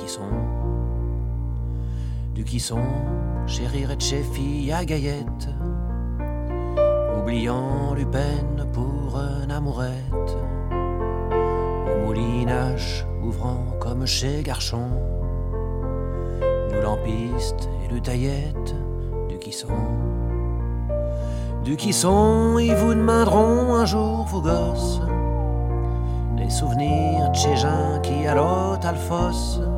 Du Quisson, chérir et chez fille à Gaillette, oubliant Lupin pour une amourette, au moulinage ouvrant comme chez Garchon, nous lampiste et le taillette du Quisson, ils vous demanderont un jour vos gosses les souvenirs de chez Jean qui à l'autre alphos